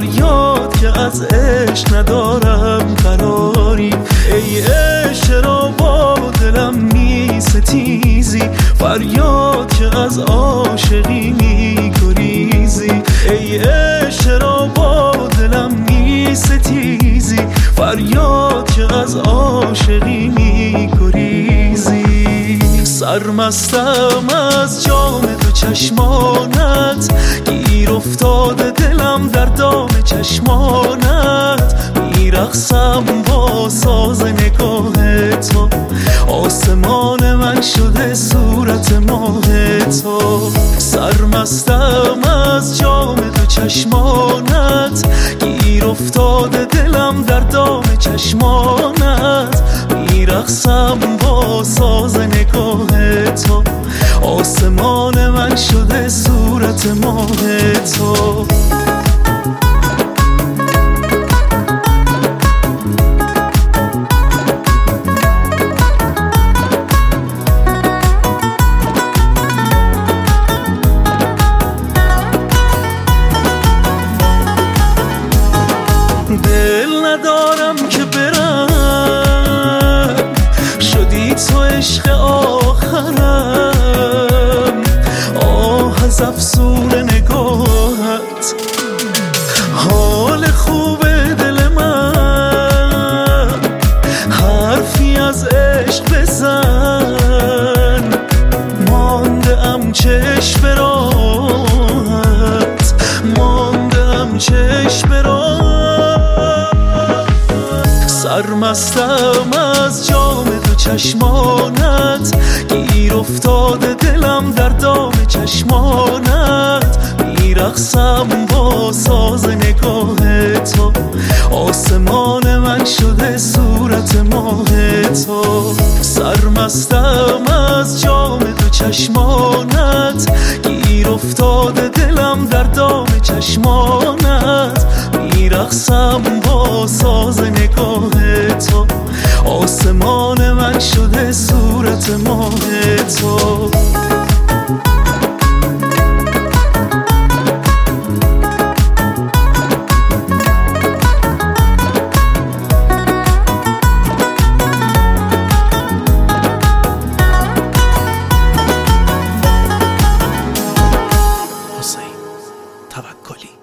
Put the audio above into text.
فریاد که از عشق ندارم قراری. ای عشق چرا با دلم می ستیزی، فریاد که از عاشقی می گریزی. ای عشق چرا با دلم می ستیزی، فریاد که از عاشقی می گریزی. سرمستم از جام دو چشمانت، گیر افتاده دلم در دام چشمانت. میرقصم با ساز نگاه تو، آسمان من شده صورت ماه تو. سرمستم از جام دو چشمانت، گیر افتاده دلم در دام چشمانت. میرقصم با ساز نگاه تو، آسمان من شده صورت ماه تو. دل ندارم که برم، شدی تو عشق آخرم. آه از افسون نگاهت، حال خوب دل من. حرفی از عشق بزن، مانده ام چشم به راهت، مانده ام چشم به راهت. سرمستم از جام دو چشمانت، گیر افتاده دلم در دام چشمانت. میرقصم با ساز نگاه تو، آسمان من شده صورت ماه تو. سرمستم از جام دو چشمانت، گیر افتاده دلم در دام چشمانت. میرقصم با ساز نگاه تو، آسمان من شده صورت ماه تو. حسین توکلی.